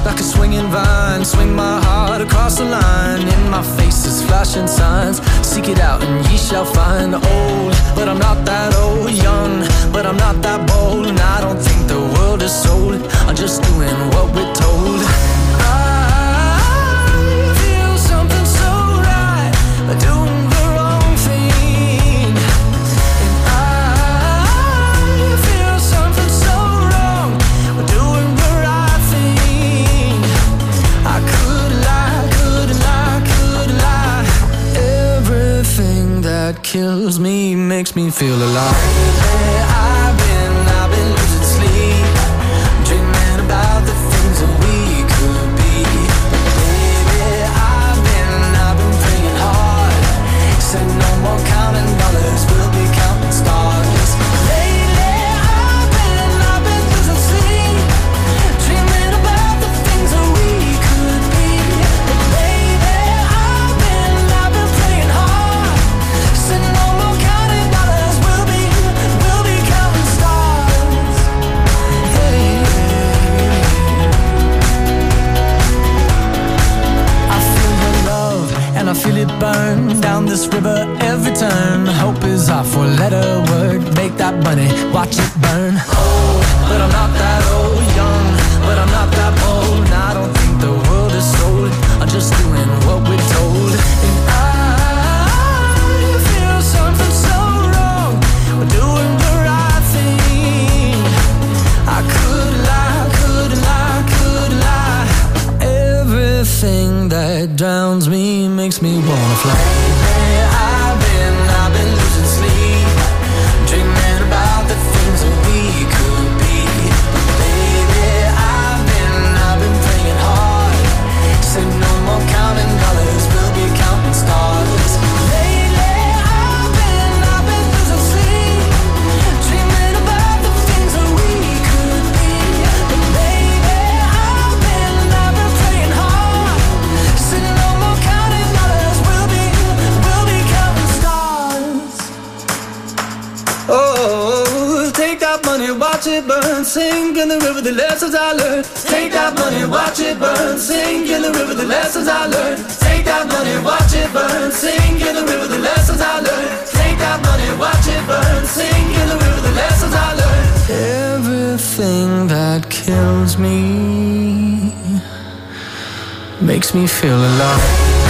like a swinging vine. Swing my heart across the line. In my face is flashing signs. Seek it out and ye shall find. Old, but I'm not that old. Young, but I'm not that bold. And I don't think the world is sold. I'm just doing what we're told. I feel something so right, doing the wrong thing. And I feel something so wrong, doing the right thing. I could lie, could lie, could lie. Everything that kills me makes me feel alive. I've been losing sleep, dreaming about the things that we could be. Baby, I've been praying hard. Said no more counting dollars, we'll be counting stars. Lately, I've been losing sleep, dreaming about the things that we could be. Baby, I've been praying hard. Said no more counting dollars, we'll be counting stars. Hey. I feel your love and I feel it burn down this river every turn. Hope is our four-letter word. Make that money, watch it burn. Old, but I'm not that old. Young, but I'm not that bold. And I don't think the world is sold. I'm just doing what we're told. And I feel something so wrong. We're doing the right thing. I could lie, could lie, could lie. Everything that drowns me makes me wanna fly. I've been losing sleep, dreaming about the things that we could be. Baby, I've been praying hard. Said no more counting dollars, we'll be counting stars. Lately, I've been losing sleep, dreaming about the things that we could be. But baby, I've been praying hard. Said no more counting dollars, we'll be counting stars. Oh, take that money, watch it burn. Sink in the river, the lessons I learned. Take that money, watch it burn. Sink in the river, the lessons I learned. Take that money, watch it burn. Sink in the river, the lessons I learned. Take that money, watch it burn. Sink in the river, the lessons I learned. Everything that kills me makes me feel alive.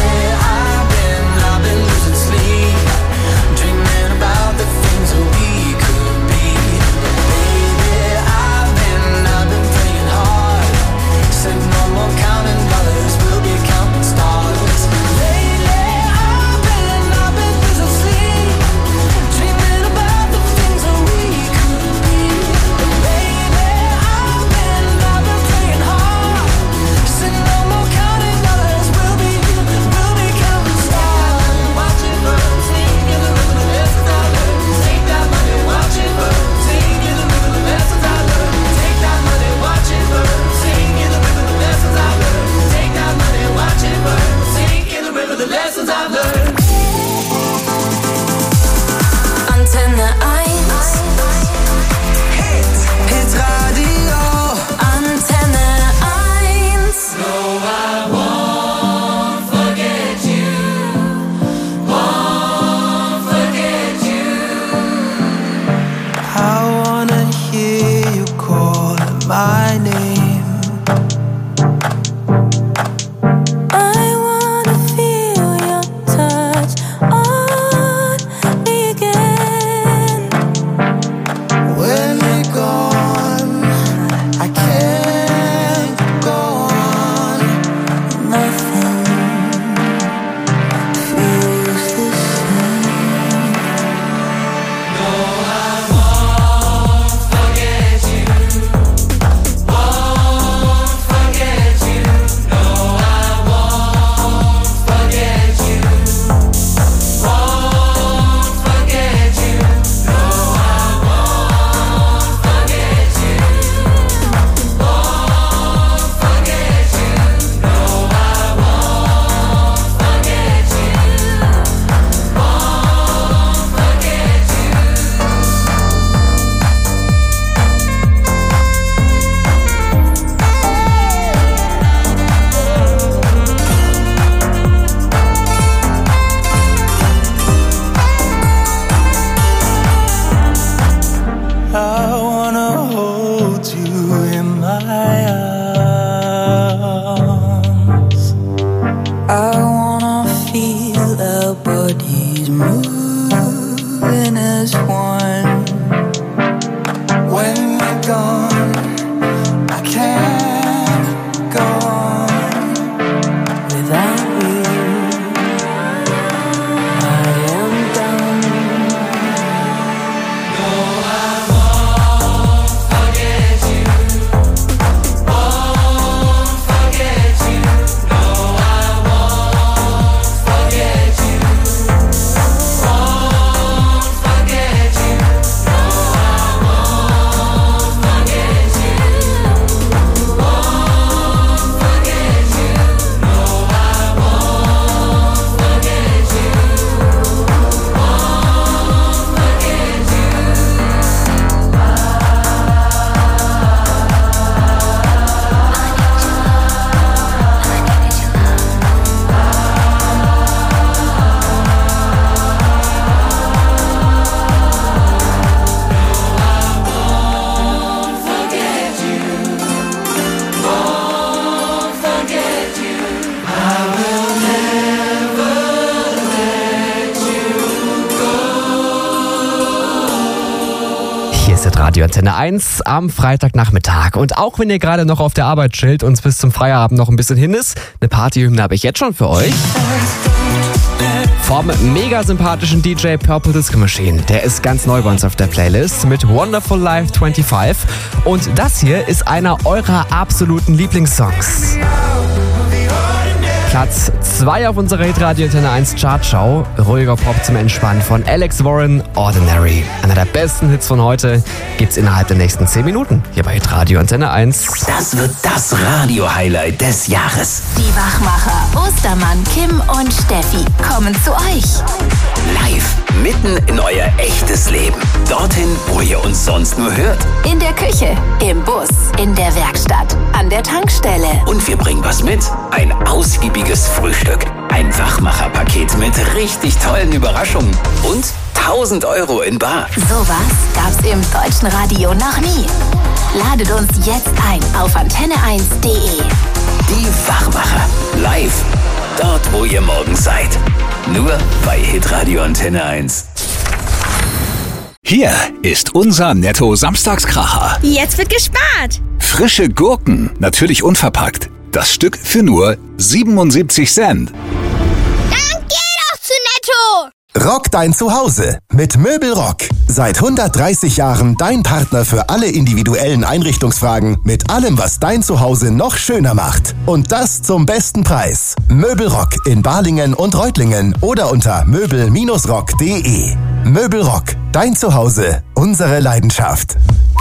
I've been losing sleep, dreaming about the things that we could be. Baby, I've been praying hard. Said no more counting dollars, we'll be counting stars. Lately, I've been losing sleep, dreaming about the things that we could be. Baby, I've been praying hard. Said no more counting dollars, we'll be Radio Antenne 1 am Freitagnachmittag. Und auch wenn ihr gerade noch auf der Arbeit chillt und es bis zum Feierabend noch ein bisschen hin ist, eine Partyhymne habe ich jetzt schon für euch. Vom mega sympathischen DJ Purple Disco Machine. Der ist ganz neu bei uns auf der Playlist mit Wonderful Life 25. Und das hier ist einer eurer absoluten Lieblingssongs. Platz 2 auf unserer Hitradio Antenne 1 Chartschau. Ruhiger Pop zum Entspannen von Alex Warren, Ordinary. Einer der besten Hits von heute gibt's innerhalb der nächsten 10 Minuten hier bei Hitradio Antenne 1. Das wird das Radio-Highlight des Jahres. Die Wachmacher Ostermann, Kim und Steffi kommen zu euch. Live, mitten in euer echtes Leben. Dorthin, wo ihr uns sonst nur hört. In der Küche, im Bus, in der Werkstatt, an der Tankstelle. Und wir bringen was mit. Ein ausgiebiges Frühstück. Ein Wachmacher-Paket mit richtig tollen Überraschungen. Und 1.000 € in bar. Sowas gab's im deutschen Radio noch nie. Ladet uns jetzt ein auf antenne1.de. Die Wachmacher. Live. Dort, wo ihr morgen seid. Nur bei Hitradio Antenne 1. Hier ist unser Netto-Samstagskracher. Jetzt wird gespart. Frische Gurken, natürlich unverpackt. Das Stück für nur 77 Cent. Dann geh doch zu Netto. Rock dein Zuhause mit Möbelrock. Seit 130 Jahren dein Partner für alle individuellen Einrichtungsfragen mit allem, was dein Zuhause noch schöner macht. Und das zum besten Preis. Möbelrock in Balingen und Reutlingen oder unter möbel-rock.de. Möbelrock, dein Zuhause, unsere Leidenschaft.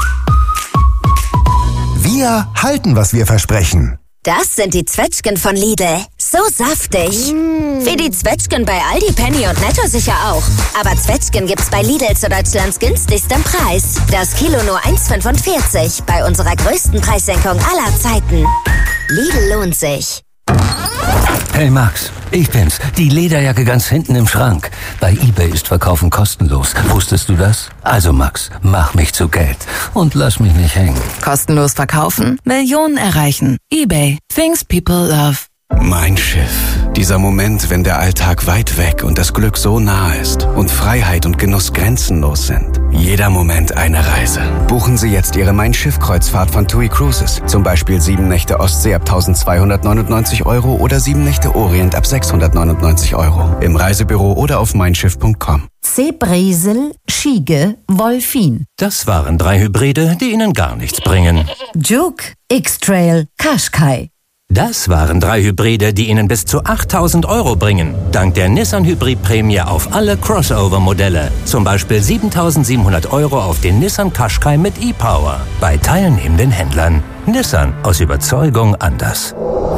Wir halten, was wir versprechen. Das sind die Zwetschgen von Lidl. So saftig. Wie die Zwetschgen bei Aldi, Penny und Netto sicher auch. Aber Zwetschgen gibt's bei Lidl zu Deutschlands günstigstem Preis. Das Kilo nur 1,45 bei unserer größten Preissenkung aller Zeiten. Lidl lohnt sich. Hey Max, ich bin's. Die Lederjacke ganz hinten im Schrank. Bei eBay ist Verkaufen kostenlos. Wusstest du das? Also Max, mach mich zu Geld und lass mich nicht hängen. Kostenlos verkaufen, Millionen erreichen. eBay. Things people love. Mein Schiff. Dieser Moment, wenn der Alltag weit weg und das Glück so nah ist und Freiheit und Genuss grenzenlos sind. Jeder Moment eine Reise. Buchen Sie jetzt Ihre Mein Schiff-Kreuzfahrt von TUI Cruises. Zum Beispiel 7 Nächte Ostsee ab 1.299 € oder 7 Nächte Orient ab 699 €. Im Reisebüro oder auf meinschiff.com. Bresel, Schiege, Wolfin. Das waren 3 Hybride, die Ihnen gar nichts bringen. Juke, X-Trail, Qashqai. Das waren 3 Hybride, die Ihnen bis zu 8.000 € bringen. Dank der Nissan Hybrid-Prämie auf alle Crossover-Modelle. Zum Beispiel 7.700 € auf den Nissan Qashqai mit E-Power. Bei teilnehmenden Händlern. Nissan, aus Überzeugung anders.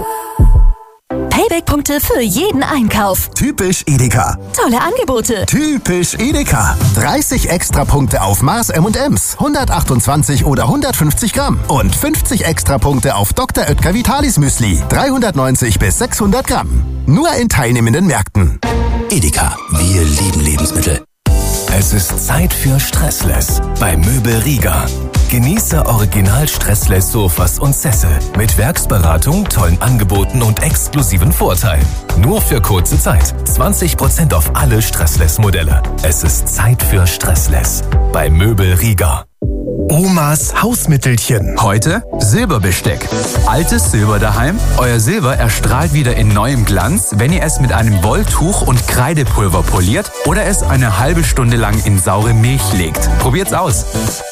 Payback-Punkte für jeden Einkauf. Typisch Edeka. Tolle Angebote. Typisch Edeka. 30 Extrapunkte auf Mars M&M's. 128 oder 150 Gramm. Und 50 Extrapunkte auf Dr. Oetker Vitalis Müsli. 390 bis 600 Gramm. Nur in teilnehmenden Märkten. Edeka. Wir lieben Lebensmittel. Es ist Zeit für Stressless bei Möbel Rieger. Genieße Original-Stressless-Sofas und Sessel mit Werksberatung, tollen Angeboten und exklusiven Vorteilen. Nur für kurze Zeit. 20% auf alle Stressless-Modelle. Es ist Zeit für Stressless bei Möbel Rieger. Omas Hausmittelchen. Heute Silberbesteck. Altes Silber daheim? Euer Silber erstrahlt wieder in neuem Glanz, wenn ihr es mit einem Wolltuch und Kreidepulver poliert oder es eine halbe Stunde lang in saure Milch legt. Probiert's aus.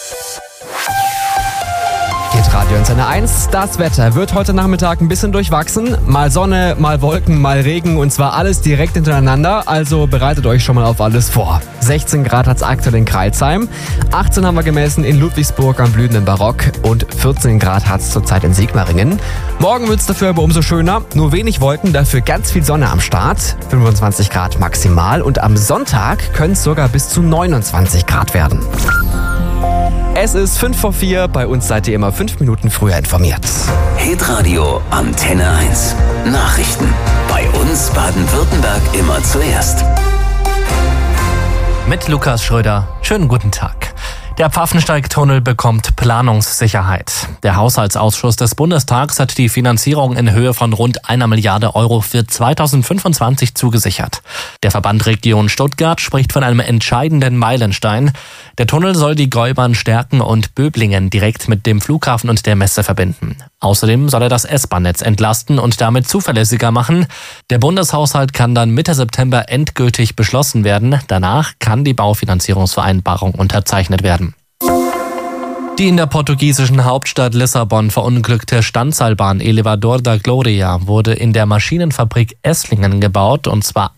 Radio Antenne 1. Das Wetter wird heute Nachmittag ein bisschen durchwachsen. Mal Sonne, mal Wolken, mal Regen und zwar alles direkt hintereinander. Also bereitet euch schon mal auf alles vor. 16 Grad hat es aktuell in Crailsheim, 18 haben wir gemessen in Ludwigsburg am blühenden Barock und 14 Grad hat es zurzeit in Sigmaringen. Morgen wird es dafür aber umso schöner. Nur wenig Wolken, dafür ganz viel Sonne am Start. 25 Grad maximal und am Sonntag können es sogar bis zu 29 Grad werden. Es ist 3:55, bei uns seid ihr immer 5 Minuten früher informiert. Hitradio Antenne 1. Nachrichten. Bei uns Baden-Württemberg immer zuerst. Mit Lukas Schröder. Schönen guten Tag. Der Pfaffensteig-Tunnel bekommt Planungssicherheit. Der Haushaltsausschuss des Bundestags hat die Finanzierung in Höhe von rund 1 Milliarde Euro für 2025 zugesichert. Der Verband Region Stuttgart spricht von einem entscheidenden Meilenstein. Der Tunnel soll die Gäubahn stärken und Böblingen direkt mit dem Flughafen und der Messe verbinden. Außerdem soll er das S-Bahn-Netz entlasten und damit zuverlässiger machen. Der Bundeshaushalt kann dann Mitte September endgültig beschlossen werden. Danach kann die Baufinanzierungsvereinbarung unterzeichnet werden. Die in der portugiesischen Hauptstadt Lissabon verunglückte Standseilbahn Elevador da Gloria wurde in der Maschinenfabrik Esslingen gebaut, und zwar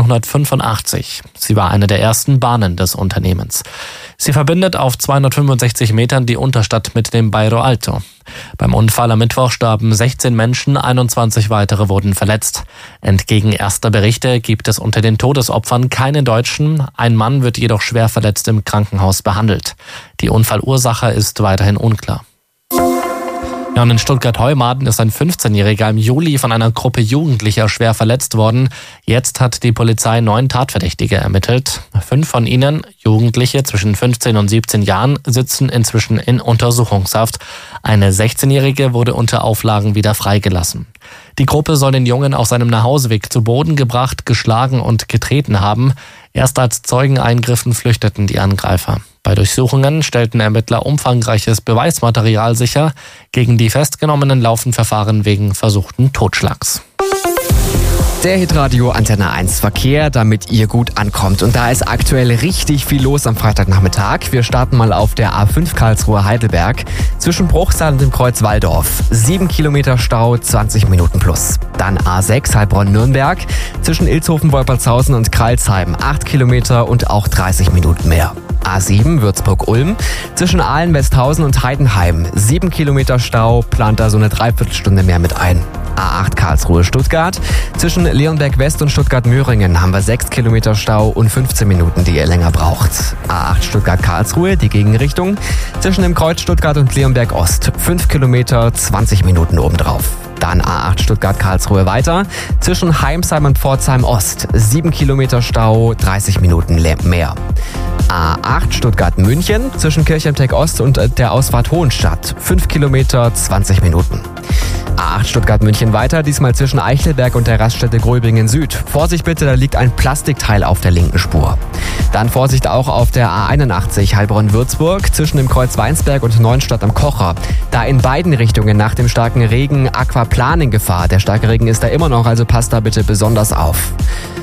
1885. Sie war eine der ersten Bahnen des Unternehmens. Sie verbindet auf 265 Metern die Unterstadt mit dem Bairro Alto. Beim Unfall am Mittwoch starben 16 Menschen, 21 weitere wurden verletzt. Entgegen erster Berichte gibt es unter den Todesopfern keine Deutschen. Ein Mann wird jedoch schwer verletzt im Krankenhaus behandelt. Die Unfallursache ist weiterhin unklar. Ja, und in Stuttgart-Heumaden ist ein 15-Jähriger im Juli von einer Gruppe Jugendlicher schwer verletzt worden. Jetzt hat die Polizei 9 Tatverdächtige ermittelt. 5 von ihnen, Jugendliche zwischen 15 und 17 Jahren, sitzen inzwischen in Untersuchungshaft. Eine 16-Jährige wurde unter Auflagen wieder freigelassen. Die Gruppe soll den Jungen auf seinem Nachhauseweg zu Boden gebracht, geschlagen und getreten haben. Erst als Zeugen eingriffen, flüchteten die Angreifer. Bei Durchsuchungen stellten Ermittler umfangreiches Beweismaterial sicher. Gegen die Festgenommenen laufen Verfahren wegen versuchten Totschlags. Der Hitradio Antenne 1 Verkehr, damit ihr gut ankommt. Und da ist aktuell richtig viel los am Freitagnachmittag. Wir starten mal auf der A5 Karlsruhe-Heidelberg zwischen Bruchsal und dem Kreuz Walldorf. 7 Kilometer Stau, 20 Minuten plus. Dann A6 Heilbronn-Nürnberg zwischen Ilshofen-Wolpertshausen und Kralsheim. 8 Kilometer und auch 30 Minuten mehr. A7 Würzburg-Ulm zwischen Ahlen-Westhausen und Heidenheim. 7 Kilometer Stau, plant da so eine Dreiviertelstunde mehr mit ein. A8 Karlsruhe-Stuttgart zwischen Leonberg West und Stuttgart-Möhringen haben wir 6 Kilometer Stau und 15 Minuten, die ihr länger braucht. A8 Stuttgart-Karlsruhe, die Gegenrichtung, zwischen dem Kreuz Stuttgart und Leonberg Ost. 5 Kilometer, 20 Minuten obendrauf. Dann A8 Stuttgart-Karlsruhe weiter zwischen Heimsheim und Pforzheim Ost. 7 Kilometer Stau, 30 Minuten mehr. A8 Stuttgart-München zwischen Kirchheim-Tech Ost und der Ausfahrt Hohenstadt. 5 Kilometer, 20 Minuten. A8 Stuttgart-München weiter, diesmal zwischen Eichelberg und der Raststätte Gröbingen Süd. Vorsicht bitte, da liegt ein Plastikteil auf der linken Spur. Dann Vorsicht auch auf der A81 Heilbronn-Würzburg zwischen dem Kreuz Weinsberg und Neuenstadt am Kocher. Da in beiden Richtungen nach dem starken Regen Aquaplaning-Gefahr. Der starke Regen ist da immer noch, also passt da bitte besonders auf.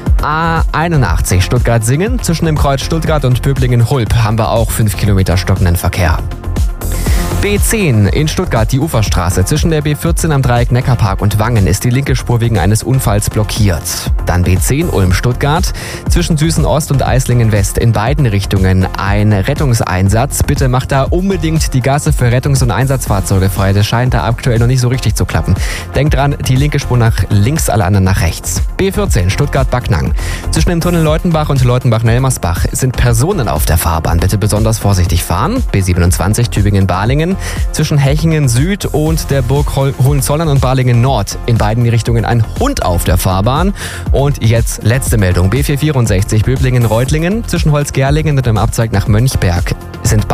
A81 Stuttgart-Singen zwischen dem Kreuz Stuttgart und Böblingen-Hulp haben wir auch 5 Kilometer stockenden Verkehr. B10 in Stuttgart, die Uferstraße. Zwischen der B14 am Dreieck Neckarpark und Wangen ist die linke Spur wegen eines Unfalls blockiert. Dann B10 Ulm-Stuttgart. Zwischen Süßen Ost und Eislingen West in beiden Richtungen ein Rettungseinsatz. Bitte macht da unbedingt die Gasse für Rettungs- und Einsatzfahrzeuge frei. Das scheint da aktuell noch nicht so richtig zu klappen. Denkt dran, die linke Spur nach links, alle anderen nach rechts. B14 Stuttgart-Backnang. Zwischen dem Tunnel Leutenbach und Leutenbach-Nelmersbach sind Personen auf der Fahrbahn. Bitte besonders vorsichtig fahren. B27 Tübingen-Balingen. Zwischen Hechingen Süd und der Burg Hohenzollern und Balingen Nord in beiden Richtungen ein Hund auf der Fahrbahn. Und jetzt letzte Meldung. B464 Böblingen-Reutlingen zwischen Holzgerlingen und dem Abzweig nach Mönchberg sind